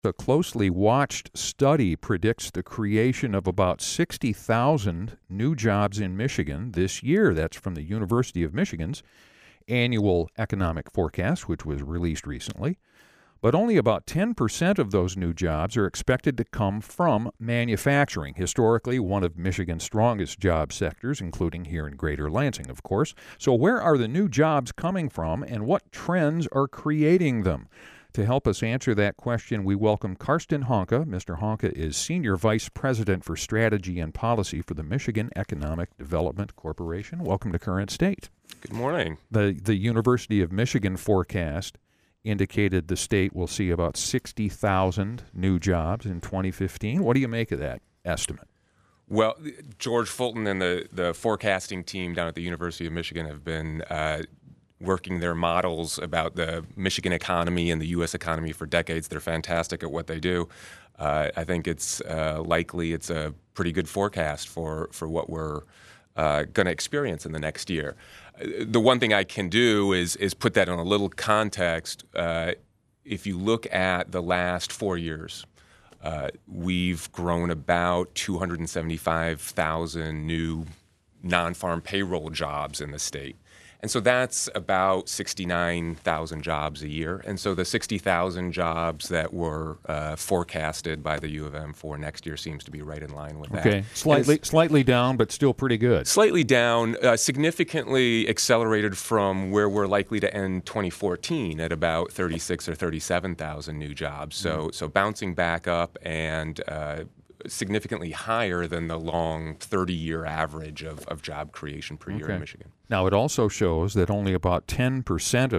A closely watched study predicts the creation of about 60,000 new jobs in Michigan this year. That's from the University of Michigan's annual economic forecast, which was released recently. But only about 10% of those new jobs are expected to come from manufacturing, historically one of Michigan's strongest job sectors, including here in Greater Lansing, of course. So where are the new jobs coming from, and what trends are creating them? To help us answer that question, we welcome Karsten Honka. Mr. Honka is Senior Vice President for Strategy and Policy for the Michigan Economic Development Corporation. Welcome to Current State. Good morning. The University of Michigan forecast indicated the state will see about 60,000 new jobs in 2015. What do you make of that estimate? Well, George Fulton and the forecasting team down at the University of Michigan have been working their models about the Michigan economy and the U.S. economy for decades. They're fantastic at what they do. I think it's likely it's a pretty good forecast for what we're going to experience in the next year. The one thing I can do is put that in a little context. If you look at the last 4 years, we've grown about 275,000 new non-farm payroll jobs in the state. And so that's about 69,000 jobs a year. And so the 60,000 jobs that were forecasted by the U of M for next year seems to be right in line with that. Okay, slightly down, but still pretty good. Slightly down, significantly accelerated from where we're likely to end 2014 at about 36 or 37,000 new jobs. So bouncing back up and significantly higher than the long 30-year average of job creation per year in Michigan. Now, it also shows that only about 10%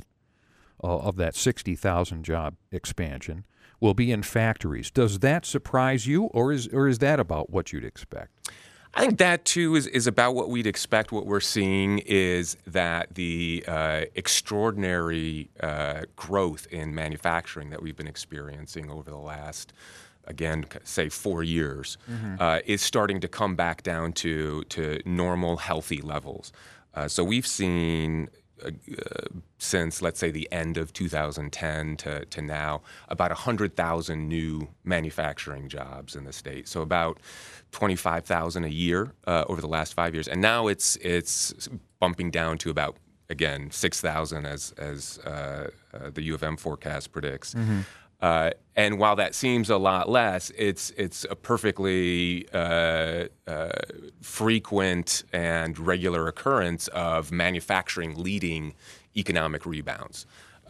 of that 60,000 job expansion will be in factories. Does that surprise you, or is that about what you'd expect? I think that, too, is about what we'd expect. What we're seeing is that the extraordinary growth in manufacturing that we've been experiencing over the last again, say 4 years, is starting to come back down to normal, healthy levels. So we've seen since, let's say, the end of 2010 to now, about 100,000 new manufacturing jobs in the state. So about 25,000 a year over the last 5 years. And now it's bumping down to about, again, 6,000 as the U of M forecast predicts. And while that seems a lot less, it's a perfectly frequent and regular occurrence of manufacturing leading economic rebounds.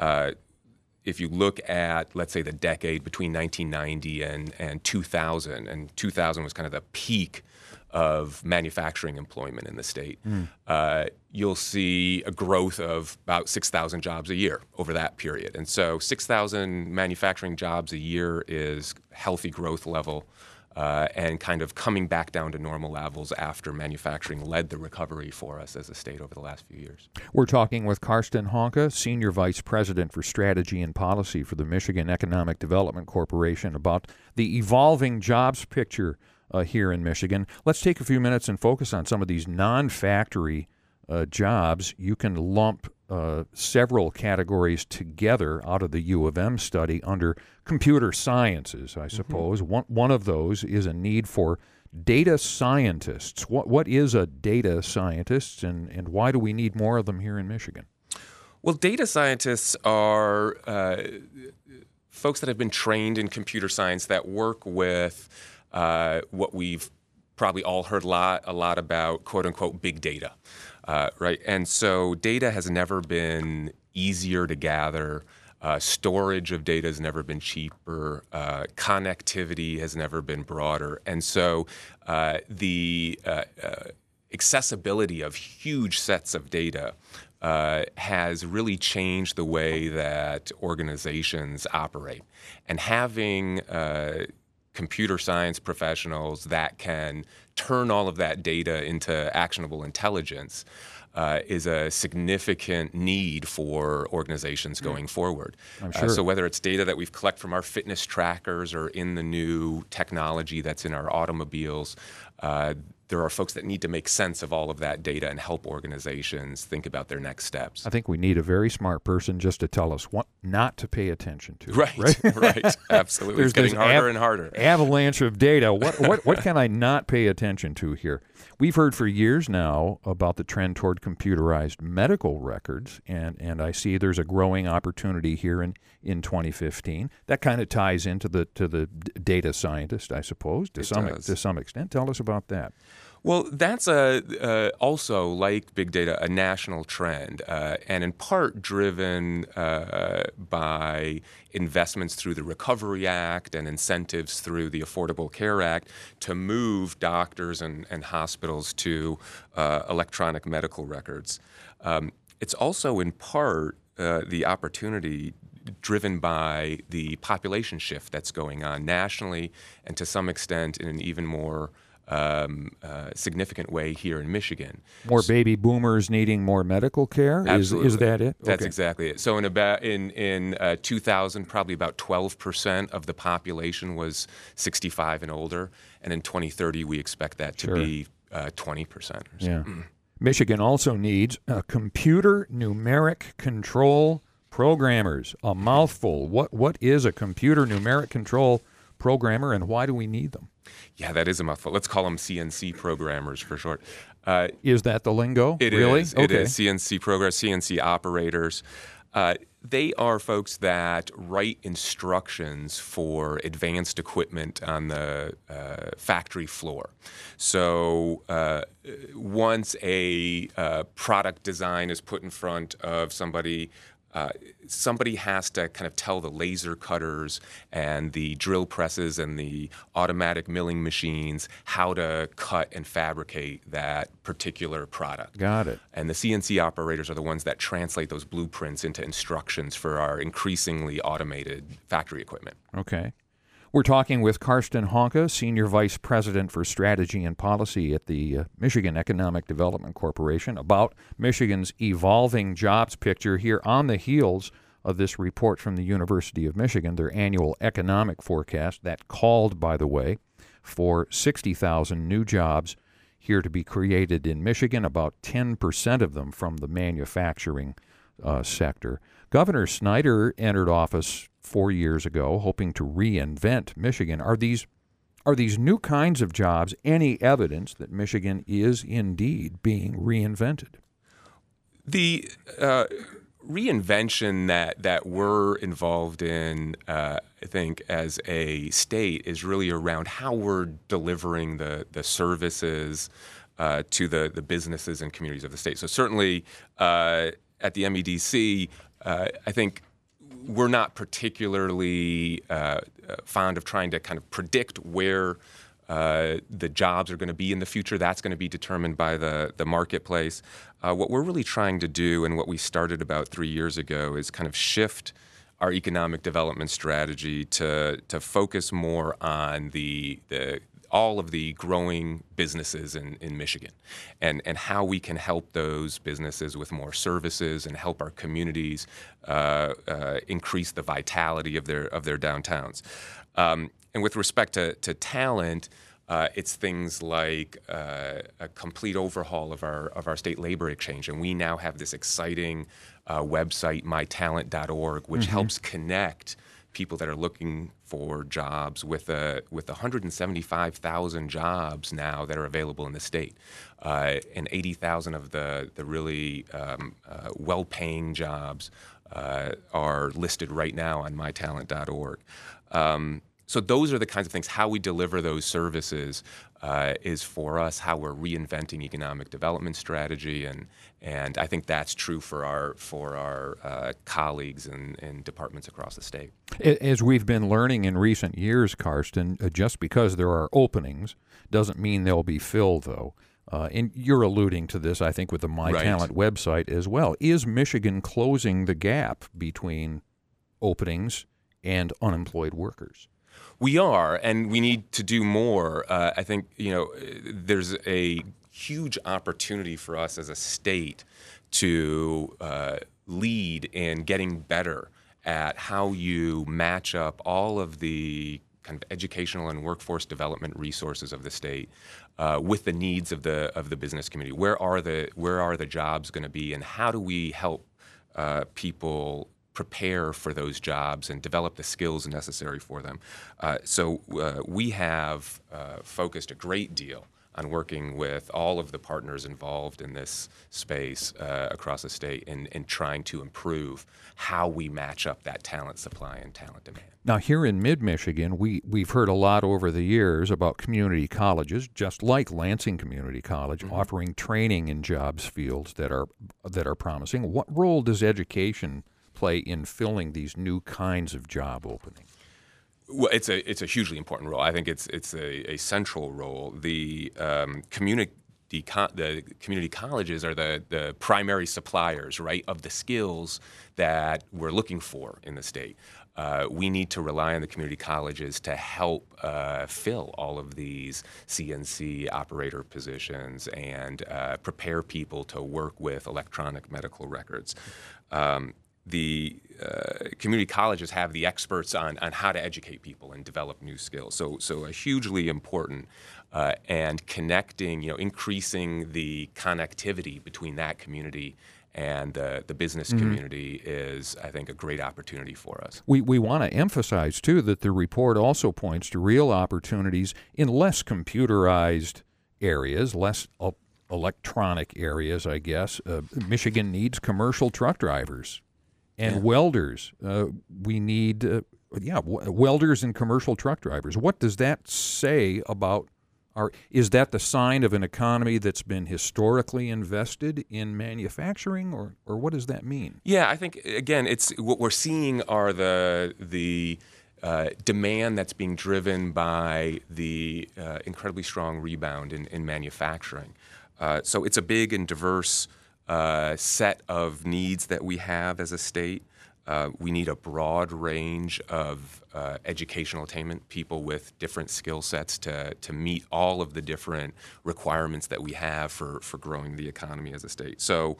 If you look at, let's say, the decade between 1990 and 2000, and 2000 was kind of the peak of manufacturing employment in the state, you'll see a growth of about 6,000 jobs a year over that period. And so 6,000 manufacturing jobs a year is healthy growth level and kind of coming back down to normal levels after manufacturing led the recovery for us as a state over the last few years. We're talking with Karsten Honka, Senior Vice President for Strategy and Policy for the Michigan Economic Development Corporation, about the evolving jobs picture here in Michigan. Let's take a few minutes and focus on some of these non-factory jobs. You can lump several categories together out of the U of M study under computer sciences, I suppose. One of those is a need for data scientists. What is a data scientist, and why do we need more of them here in Michigan? Well, data scientists are folks that have been trained in computer science that work with what we've probably all heard a lot about, quote unquote, big data, right? And so data has never been easier to gather. Storage of data has never been cheaper. Connectivity has never been broader. And so the accessibility of huge sets of data has really changed the way that organizations operate. And having computer science professionals that can turn all of that data into actionable intelligence is a significant need for organizations going forward. I'm sure. So whether it's data that we've collected from our fitness trackers or in the new technology that's in our automobiles, there are folks that need to make sense of all of that data and help organizations think about their next steps. I think we need a very smart person just to tell us what not to pay attention to. Right. Absolutely. It's getting harder and harder. Avalanche of data. What can I not pay attention to here? We've heard for years now about the trend toward computerized medical records, and I see there's a growing opportunity here in 2015. That kind of ties into the data scientist, I suppose, to some extent. Tell us about that. Well, that's also, like big data, a national trend, and in part driven by investments through the Recovery Act and incentives through the Affordable Care Act to move doctors and hospitals to electronic medical records. It's also in part the opportunity driven by the population shift that's going on nationally and to some extent in an even more significant way here in Michigan. More baby boomers needing more medical care? Absolutely. Is that it? That's exactly it. So in 2000, probably about 12% of the population was 65 and older, and in 2030 we expect that to be 20% or so. Yeah. Michigan also needs computer numeric control programmers. A mouthful. What is a computer numeric control programmer, and why do we need them? Yeah, that is a mouthful. Let's call them CNC programmers for short. Is that the lingo? It really? is. It is. CNC programmers, CNC operators. They are folks that write instructions for advanced equipment on the factory floor. So once a product design is put in front of somebody, somebody has to kind of tell the laser cutters and the drill presses and the automatic milling machines how to cut and fabricate that particular product. Got it. And the CNC operators are the ones that translate those blueprints into instructions for our increasingly automated factory equipment. Okay. We're talking with Karsten Honka, Senior Vice President for Strategy and Policy at the Michigan Economic Development Corporation, about Michigan's evolving jobs picture here on the heels of this report from the University of Michigan, their annual economic forecast that called, by the way, for 60,000 new jobs here to be created in Michigan, about 10% of them from the manufacturing sector. Governor Snyder entered office 4 years ago, hoping to reinvent Michigan. Are these new kinds of jobs any evidence that Michigan is indeed being reinvented? The reinvention that we're involved in, I think, as a state is really around how we're delivering the services to the businesses and communities of the state. So certainly at the MEDC, I think we're not particularly fond of trying to kind of predict where the jobs are going to be in the future. That's going to be determined by the marketplace. What we're really trying to do, and what we started about 3 years ago, is kind of shift our economic development strategy to focus more on all of the growing businesses in Michigan and how we can help those businesses with more services and help our communities increase the vitality of their downtowns. And with respect to talent, it's things like a complete overhaul of our state labor exchange. And we now have this exciting website, mytalent.org, which helps connect people that are looking for jobs with 175,000 jobs now that are available in the state, and 80,000 of the really well-paying jobs are listed right now on mytalent.org. So those are the kinds of things. How we deliver those services is for us how we're reinventing economic development strategy, and I think that's true for our colleagues and departments across the state. As we've been learning in recent years, Karsten, just because there are openings doesn't mean they'll be filled, though. And you're alluding to this, I think, with the MyTalent website as well. Is Michigan closing the gap between openings and unemployed workers? We are, and we need to do more. I think, there's a huge opportunity for us as a state to lead in getting better at how you match up all of the kind of educational and workforce development resources of the state with the needs of the business community. Where are the jobs going to be, and how do we help people prepare for those jobs and develop the skills necessary for them? So we have focused a great deal on working with all of the partners involved in this space across the state and trying to improve how we match up that talent supply and talent demand. Now, here in mid-Michigan, we've heard a lot over the years about community colleges, just like Lansing Community College, offering training in jobs fields that are promising. What role does education play in filling these new kinds of job openings? Well, it's a hugely important role. I think it's a central role. The community colleges are the primary suppliers, right, of the skills that we're looking for in the state. We need to rely on the community colleges to help fill all of these CNC operator positions and prepare people to work with electronic medical records. The community colleges have the experts on how to educate people and develop new skills. So a hugely important and connecting, increasing the connectivity between that community and the business community is, I think, a great opportunity for us. We want to emphasize, too, that the report also points to real opportunities in less computerized areas, less electronic areas, I guess. Michigan needs commercial truck drivers. And welders. We need, welders and commercial truck drivers. What does that say about is that the sign of an economy that's been historically invested in manufacturing, or what does that mean? Yeah, I think, again, it's what we're seeing are the demand that's being driven by the incredibly strong rebound in manufacturing. So it's a big and diverse set of needs that we have as a state. We need a broad range of educational attainment, people with different skill sets to meet all of the different requirements that we have for growing the economy as a state. So,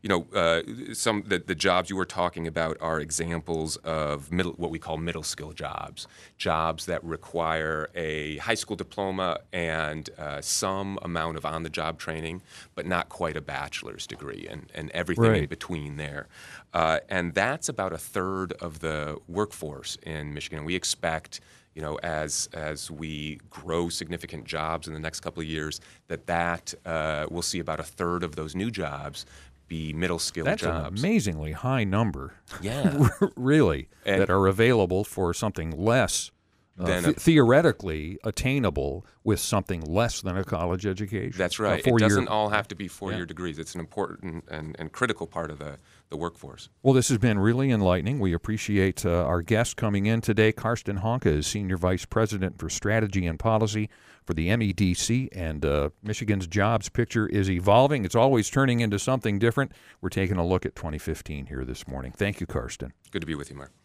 some the jobs you were talking about are examples of what we call middle skill jobs that require a high school diploma and some amount of on-the-job training, but not quite a bachelor's degree, and everything in between there. And that's about a third of the workforce in Michigan. We expect, as we grow significant jobs in the next couple of years, that we'll see about a third of those new jobs be middle-skilled jobs. That's an amazingly high number. Yeah. Really, that are available for something less theoretically attainable with something less than a college education. That's right. It doesn't all have to be four-year degrees. It's an important and critical part of the workforce. Well, this has been really enlightening. We appreciate our guest coming in today. Karsten Honka is Senior Vice President for Strategy and Policy for the MEDC, and Michigan's jobs picture is evolving. It's always turning into something different. We're taking a look at 2015 here this morning. Thank you, Karsten. Good to be with you, Mark.